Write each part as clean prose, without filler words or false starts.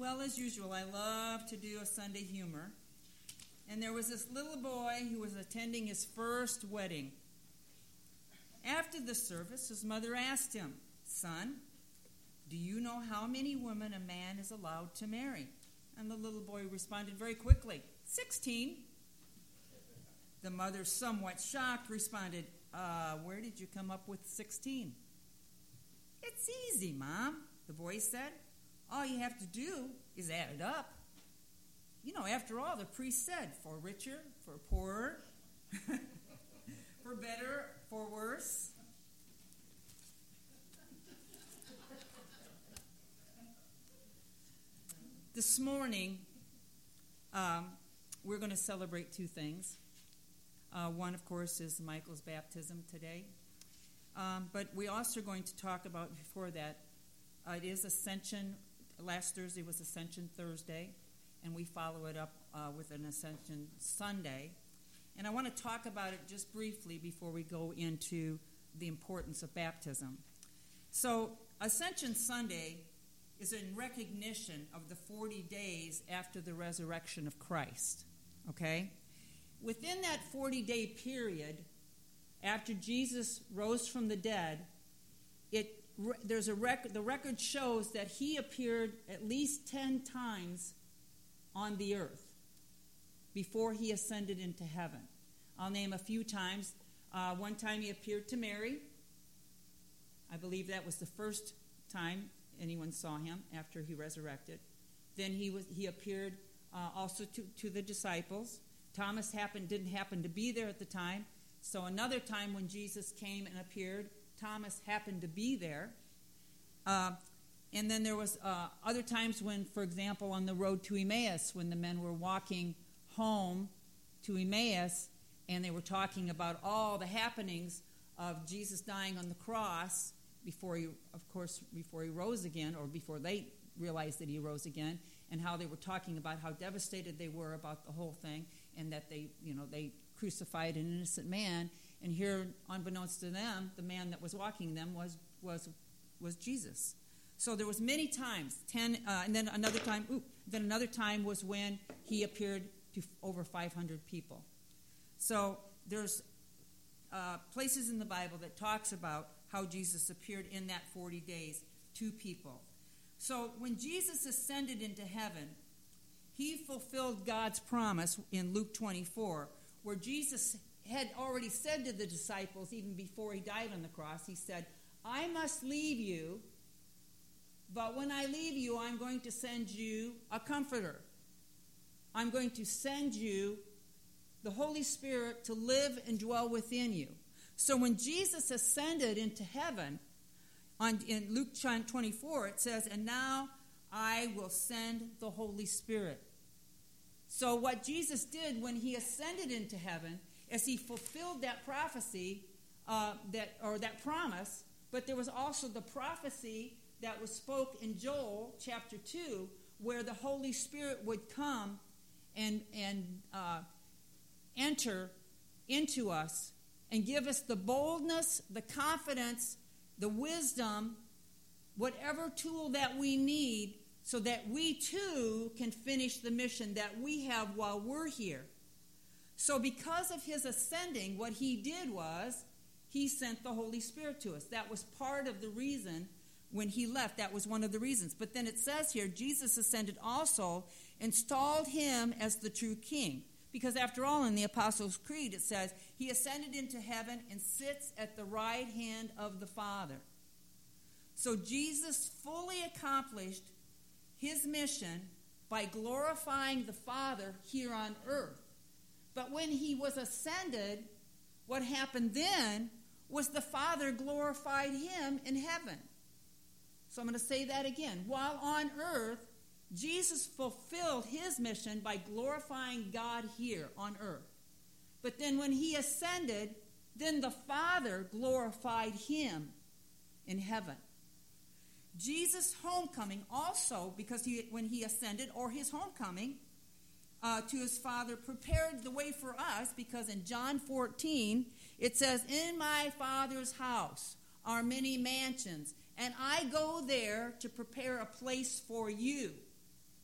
Well, as usual, I love to do a Sunday humor. And there was this little boy who was attending his first wedding. After the service, his mother asked him, "Son, do you know how many women a man is allowed to marry?" And the little boy responded very quickly, 16. The mother, somewhat shocked, responded, "Where did you come up with 16? "It's easy, Mom," the boy said. "All you have to do is add it up. You know, after all, the priest said, for richer, for poorer, for better, for worse." This morning, we're going to celebrate two things. One, of course, is Michael's baptism today. But we also are going to talk about, before that, it is Ascension. Last Thursday was Ascension Thursday, and we follow it up with an Ascension Sunday. And I want to talk about it just briefly before we go into the importance of baptism. So Ascension Sunday is in recognition of the 40 days after the resurrection of Christ, okay? Within that 40-day period, after Jesus rose from the dead, the record shows that he appeared at least 10 times on the earth before he ascended into heaven. I'll name a few times. One time he appeared to Mary. I believe that was the first time anyone saw him after he resurrected. Then he appeared also to the disciples. Thomas didn't happen to be there at the time. So another time when Jesus came and appeared, Thomas happened to be there. And then there was other times when, for example, on the road to Emmaus, when the men were walking home to Emmaus, and they were talking about all the happenings of Jesus dying on the cross before he rose again, or before they realized that he rose again, and how they were talking about how devastated they were about the whole thing, and that they crucified an innocent man. And here, unbeknownst to them, the man that was walking them was Jesus. So there was many times, 10, and then another time was when he appeared to over 500 people. So there's places in the Bible that talks about how Jesus appeared in that 40 days to people. So when Jesus ascended into heaven, he fulfilled God's promise in Luke 24, where Jesus had already said to the disciples, even before he died on the cross, he said, "I must leave you, but when I leave you, I'm going to send you a comforter. I'm going to send you the Holy Spirit to live and dwell within you." So when Jesus ascended into heaven, in Luke 24, it says, "And now I will send the Holy Spirit." So what Jesus did when he ascended into heaven is he fulfilled that prophecy, that promise, but there was also the prophecy that was spoke in Joel chapter 2, where the Holy Spirit would come and enter into us and give us the boldness, the confidence, the wisdom, whatever tool that we need, so that we too can finish the mission that we have while we're here. So because of his ascending, what he did was he sent the Holy Spirit to us. That was part of the reason when he left. That was one of the reasons. But then it says here, Jesus ascended also, installed him as the true king. Because after all, in the Apostles' Creed, it says, he ascended into heaven and sits at the right hand of the Father. So Jesus fully accomplished his mission by glorifying the Father here on earth. But when he was ascended, what happened then was the Father glorified him in heaven. So I'm going to say that again. While on earth, Jesus fulfilled his mission by glorifying God here on earth. But then when he ascended, then the Father glorified him in heaven. Jesus' homecoming also, because when he ascended, or his homecoming to his Father, prepared the way for us, because in John 14, it says, "In my Father's house are many mansions, and I go there to prepare a place for you."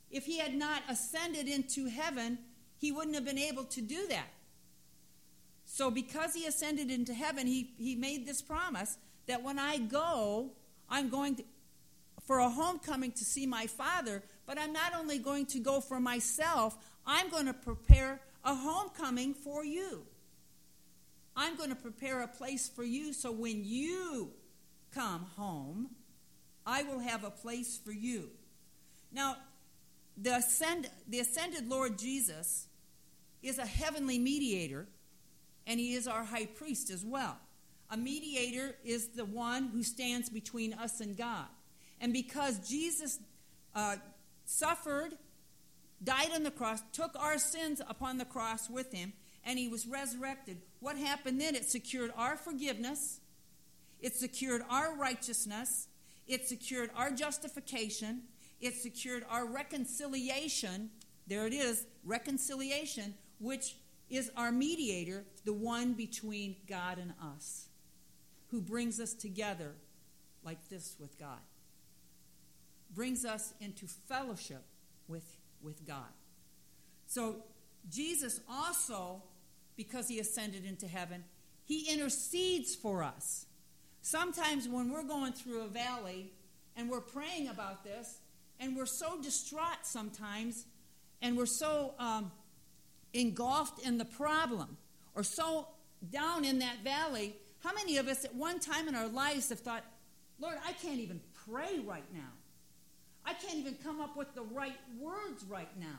If he had not ascended into heaven, he wouldn't have been able to do that. So because he ascended into heaven, he made this promise that when I go, I'm going for a homecoming to see my Father, but I'm not only going to go for myself, I'm going to prepare a homecoming for you. I'm going to prepare a place for you so when you come home, I will have a place for you. Now, the ascended Lord Jesus is a heavenly mediator, and he is our high priest as well. A mediator is the one who stands between us and God. And because Jesus suffered, died on the cross, took our sins upon the cross with him, and he was resurrected, what happened then? It secured our forgiveness. It secured our righteousness. It secured our justification. It secured our reconciliation. There it is, reconciliation, which is our mediator, the one between God and us, who brings us together like this with God. Brings us into fellowship with God. So Jesus also, because he ascended into heaven, he intercedes for us. Sometimes when we're going through a valley and we're praying about this, and we're so distraught sometimes, and we're so engulfed in the problem, or so down in that valley, how many of us at one time in our lives have thought, Lord, I can't even pray right now. I can't even come up with the right words right now.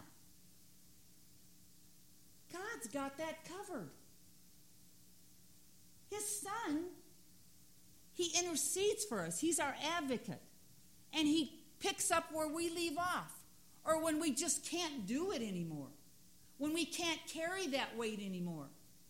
God's got that covered. His Son, he intercedes for us. He's our advocate. And he picks up where we leave off, or when we just can't do it anymore, when we can't carry that weight anymore.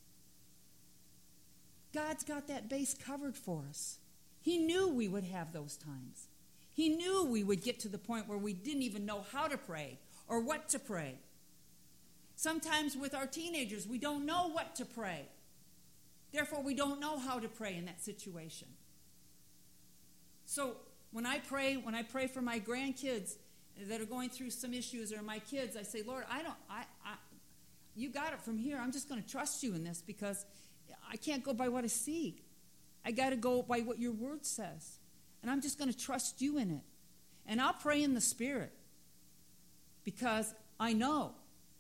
God's got that base covered for us. He knew we would have those times. He knew we would get to the point where we didn't even know how to pray or what to pray. Sometimes with our teenagers, we don't know what to pray. Therefore, we don't know how to pray in that situation. So when I pray for my grandkids that are going through some issues, or my kids, I say, Lord, you got it from here. I'm just going to trust you in this, because I can't go by what I see. I got to go by what your word says. And I'm just going to trust you in it. And I'll pray in the Spirit, because I know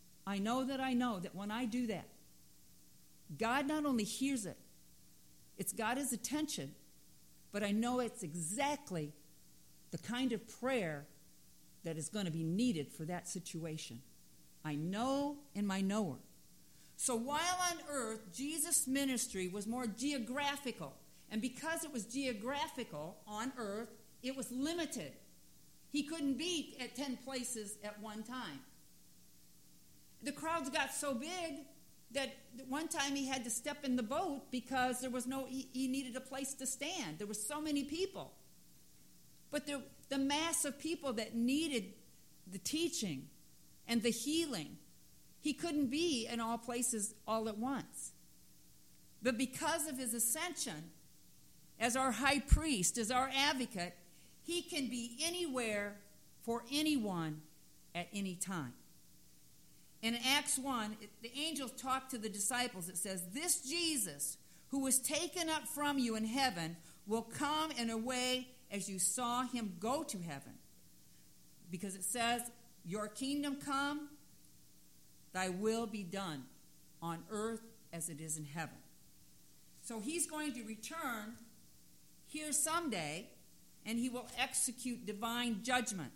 that when I do that, God not only hears it, it's got his attention, but I know it's exactly the kind of prayer that is going to be needed for that situation. I know in my knower. So while on earth, Jesus' ministry was more geographical. And because it was geographical on earth, it was limited. He couldn't be at 10 places at one time. The crowds got so big that one time he had to step in the boat because there was he needed a place to stand. There were so many people. But the mass of people that needed the teaching and the healing, he couldn't be in all places all at once. But because of his ascension, as our high priest, as our advocate, he can be anywhere for anyone at any time. In Acts 1, the angels talk to the disciples. It says, this Jesus, who was taken up from you in heaven, will come in a way as you saw him go to heaven. Because it says, your kingdom come, thy will be done on earth as it is in heaven. So he's going to return here someday, and he will execute divine judgment.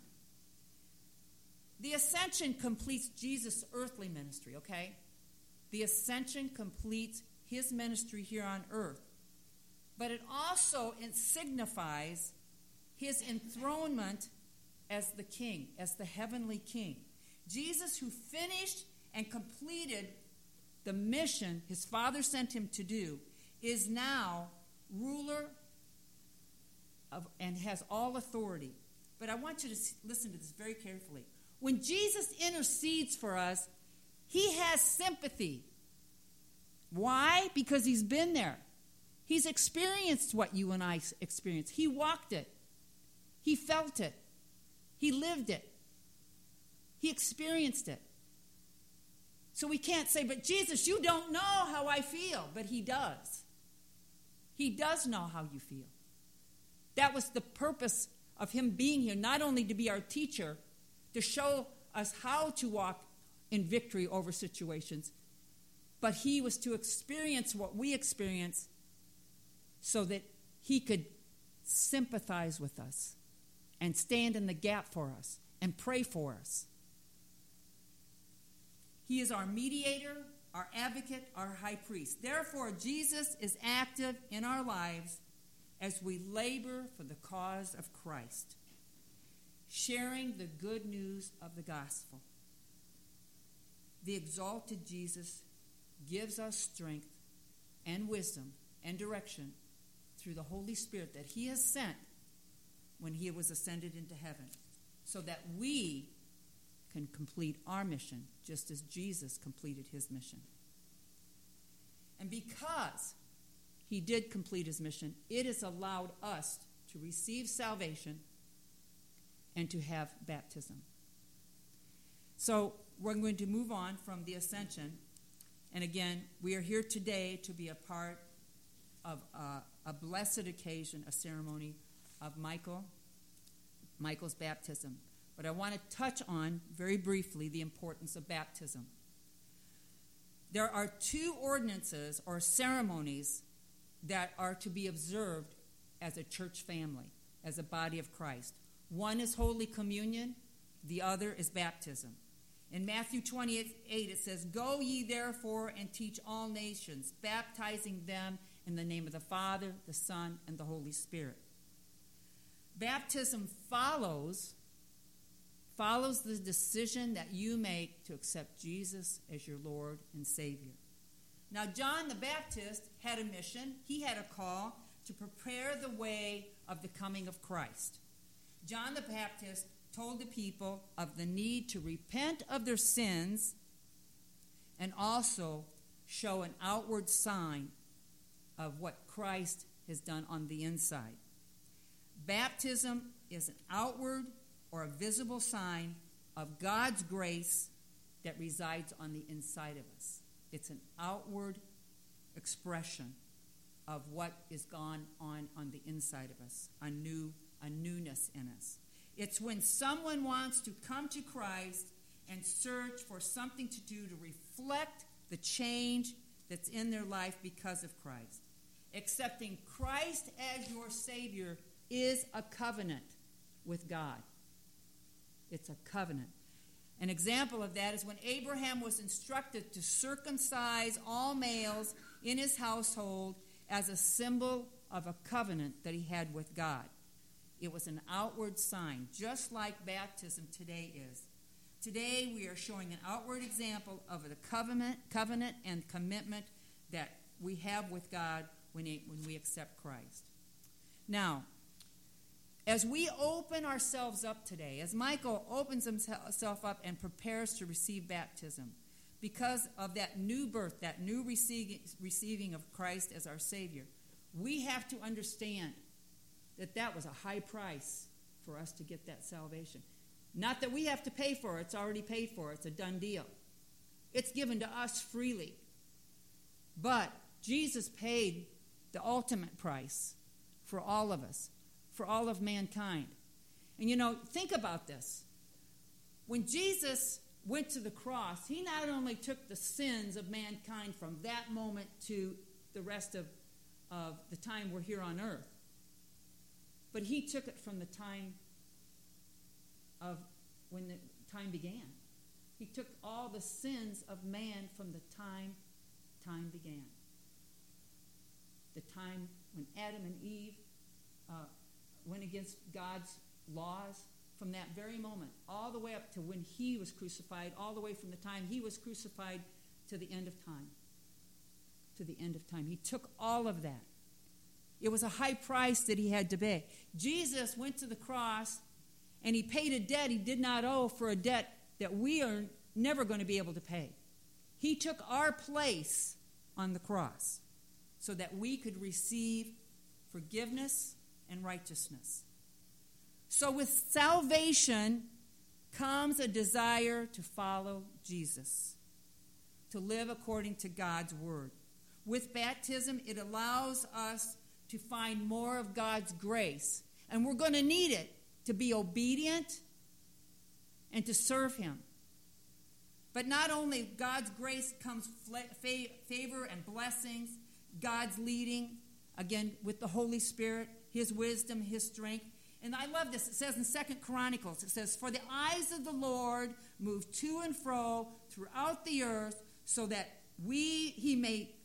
The ascension completes Jesus' earthly ministry, okay? The ascension completes his ministry here on earth. But it also signifies his enthronement as the king, as the heavenly king. Jesus, who finished and completed the mission his Father sent him to do, is now ruler and has all authority. But I want you to listen to this very carefully. When Jesus intercedes for us, he has sympathy. Why? Because he's been there. He's experienced what you and I experience. He walked it. He felt it. He lived it. He experienced it. So we can't say, but Jesus, you don't know how I feel. But he does. He does know how you feel. That was the purpose of him being here, not only to be our teacher, to show us how to walk in victory over situations, but he was to experience what we experience so that he could sympathize with us and stand in the gap for us and pray for us. He is our mediator, our advocate, our high priest. Therefore, Jesus is active in our lives as we labor for the cause of Christ, sharing the good news of the gospel. The exalted Jesus gives us strength and wisdom and direction through the Holy Spirit that he has sent when he was ascended into heaven, so that we can complete our mission just as Jesus completed his mission. And because he did complete his mission, it has allowed us to receive salvation and to have baptism. So we're going to move on from the ascension. And again, we are here today to be a part of a blessed occasion, a ceremony of Michael's baptism. But I want to touch on, very briefly, the importance of baptism. There are two ordinances or ceremonies that are to be observed as a church family, as a body of Christ. One is Holy Communion, the other is baptism. In Matthew 28, it says, "Go ye therefore and teach all nations, baptizing them in the name of the Father, the Son, and the Holy Spirit." Baptism follows the decision that you make to accept Jesus as your Lord and Savior. Now, John the Baptist had a mission. He had a call to prepare the way of the coming of Christ. John the Baptist told the people of the need to repent of their sins and also show an outward sign of what Christ has done on the inside. Baptism is an outward or a visible sign of God's grace that resides on the inside of us. It's an outward expression of what is gone on the inside of us, a newness in us. It's when someone wants to come to Christ and search for something to do to reflect the change that's in their life because of Christ. Accepting Christ as your Savior is a covenant with God. It's a covenant. An example of that is when Abraham was instructed to circumcise all males in his household as a symbol of a covenant that he had with God. It was an outward sign, just like baptism today is. Today we are showing an outward example of the covenant and commitment that we have with God when we accept Christ. Now, as we open ourselves up today, as Michael opens himself up and prepares to receive baptism, because of that new birth, that new receiving of Christ as our Savior, we have to understand that was a high price for us to get that salvation. Not that we have to pay for it. It's already paid for. It's a done deal. It's given to us freely. But Jesus paid the ultimate price for all of us, for all of mankind. And think about this. When Jesus went to the cross, he not only took the sins of mankind from that moment to the rest of the time we're here on earth, but he took it from the time of when the time began. He took all the sins of man from the time began. The time when Adam and Eve went against God's laws, from that very moment, all the way up to when he was crucified, all the way from the time he was crucified to the end of time. To the end of time. He took all of that. It was a high price that he had to pay. Jesus went to the cross and he paid a debt he did not owe for a debt that we are never going to be able to pay. He took our place on the cross so that we could receive forgiveness and righteousness. So with salvation comes a desire to follow Jesus, to live according to God's word. With baptism, it allows us to find more of God's grace. And we're going to need it to be obedient and to serve him. But not only God's grace comes favor and blessings, God's leading, again, with the Holy Spirit, his wisdom, his strength. And I love this. It says in 2 Chronicles, it says, "For the eyes of the Lord move to and fro throughout the earth, so that he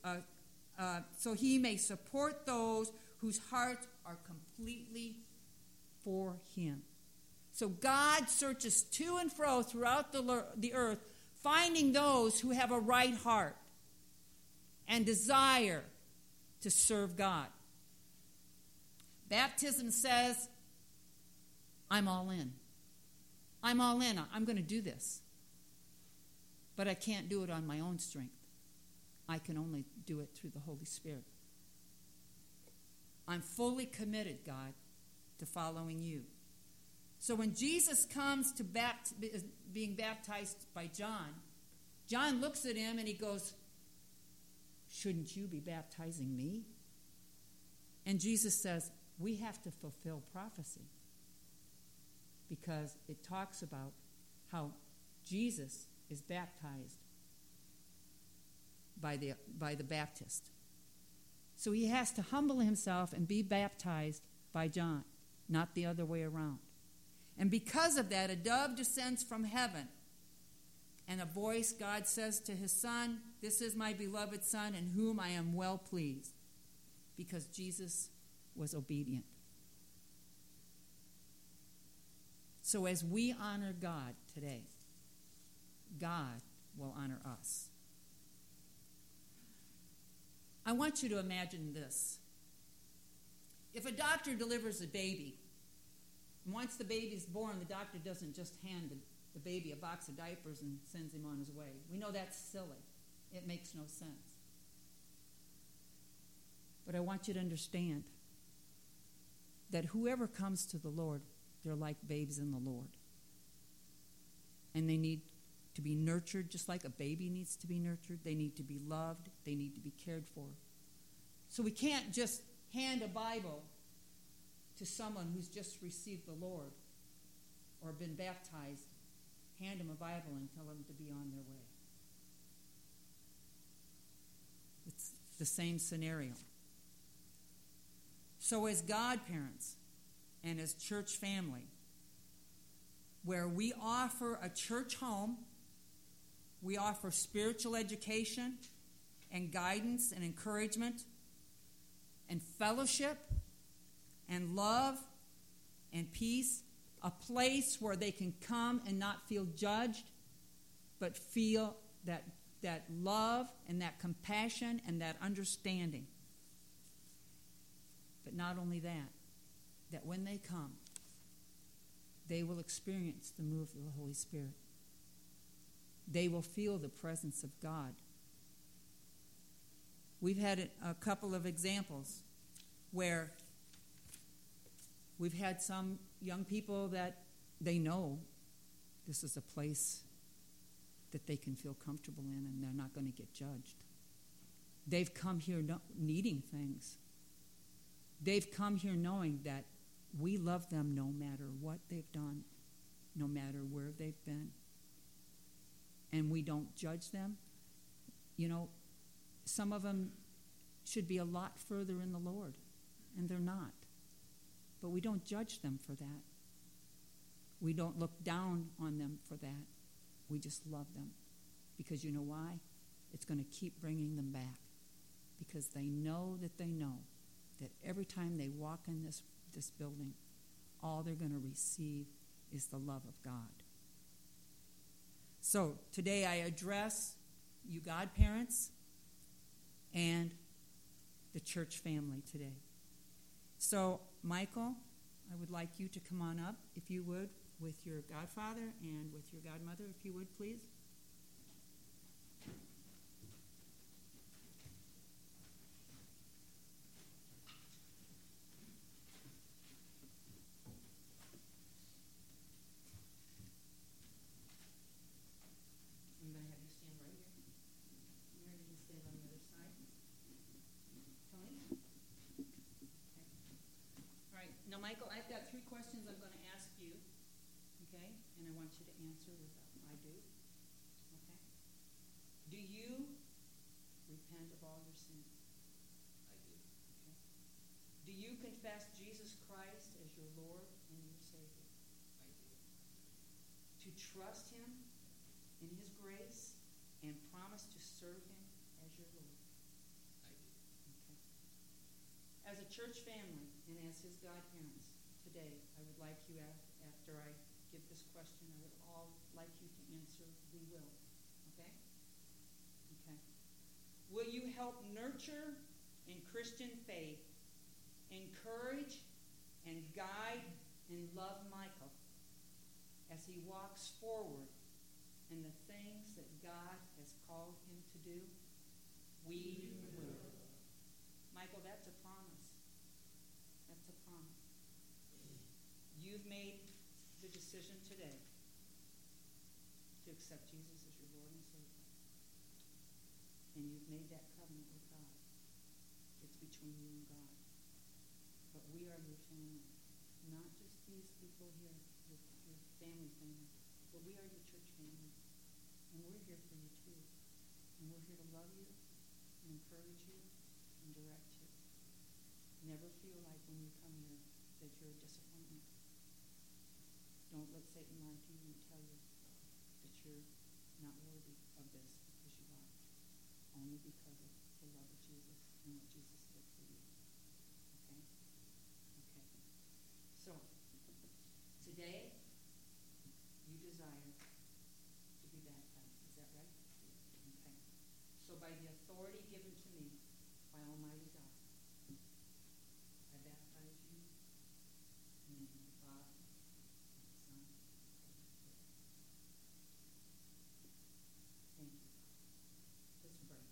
may support those whose hearts are completely for him." So God searches to and fro throughout the earth, finding those who have a right heart and desire to serve God. Baptism says, I'm all in. I'm all in. I'm going to do this. But I can't do it on my own strength. I can only do it through the Holy Spirit. I'm fully committed, God, to following you. So when Jesus comes to being baptized by John, John looks at him and he goes, "Shouldn't you be baptizing me?" And Jesus says, we have to fulfill prophecy, because it talks about how Jesus is baptized by the Baptist. So he has to humble himself and be baptized by John, not the other way around. And because of that, a dove descends from heaven, and a voice, God says to his son, "This is my beloved son in whom I am well pleased," because Jesus was obedient. So as we honor God today, God will honor us. I want you to imagine this. If a doctor delivers a baby, and once the baby is born, the doctor doesn't just hand the baby a box of diapers and sends him on his way. We know that's silly. It makes no sense. But I want you to understand that whoever comes to the Lord, they're like babes in the Lord. And they need to be nurtured just like a baby needs to be nurtured. They need to be loved. They need to be cared for. So we can't just hand a Bible to someone who's just received the Lord or been baptized, hand them a Bible and tell them to be on their way. It's the same scenario. So as godparents and as church family, where we offer a church home, we offer spiritual education and guidance and encouragement and fellowship and love and peace, a place where they can come and not feel judged, but feel that love and that compassion and that understanding. But not only that when they come, they will experience the move of the Holy Spirit. They will feel the presence of God. We've had a couple of examples where we've had some young people that they know this is a place that they can feel comfortable in and they're not going to get judged. They've come here needing things. They've come here knowing that we love them no matter what they've done, no matter where they've been. And we don't judge them. You know, some of them should be a lot further in the Lord, and they're not. But we don't judge them for that. We don't look down on them for that. We just love them. Because you know why? It's going to keep bringing them back. Because they know that every time they walk in this building, all they're going to receive is the love of God. So today I address you godparents and the church family today. So Michael, I would like you to come on up, if you would, with your godfather and with your godmother, if you would, please. answer with I do. Okay? Do you repent of all your sins? I do. Okay. Do you confess Jesus Christ as your Lord and your Savior? I do. To trust him in his grace and promise to serve him as your Lord? I do. Okay. As a church family and as his godparents, today I would like you, after I give this question, I would all like you to answer, we will. Okay? Okay. Will you help nurture in Christian faith, encourage and guide and love Michael as he walks forward in the things that God has called him to do? We will. Michael, that's a promise. That's a promise. You've made the decision today to accept Jesus as your Lord and Savior. And you've made that covenant with God. It's between you and God. But we are your family. Not just these people here, your family, but we are your church family. And we're here for you too. And we're here to love you and encourage you and direct you. Never feel like when you come here that you're a disappointment. Don't let Satan lie to you and tell you that you're not worthy of this, because you are. Only because of the love of Jesus and what Jesus did for you. Okay? Okay. So, today, you desire to be baptized. Is that right? Okay. So by the authority given to me by Almighty God, I baptize you in the name of the Father, and the Son, and the Holy Spirit. Thank you. Let's pray.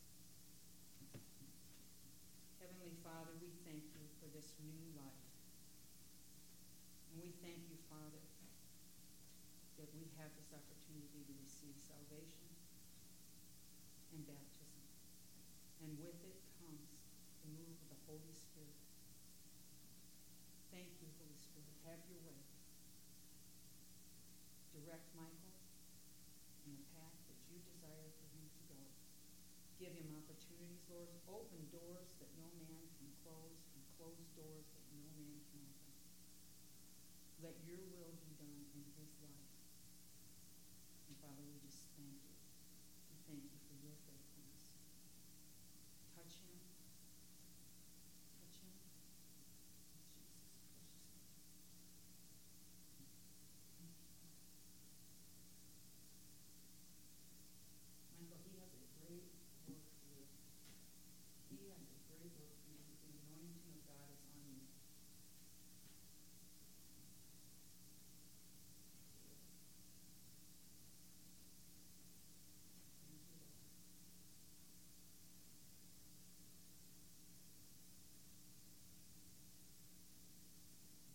Heavenly Father, we thank you for this new life. And we thank you, Father, that we have this opportunity to receive salvation and baptism. And with it comes the move of the Holy Spirit. Thank you, Holy Spirit. Have your way. Direct Michael in the path that you desire for him to go. Give him opportunities, Lord. Open doors that no man can close, and close doors that no man can open. Let your will be done in his life.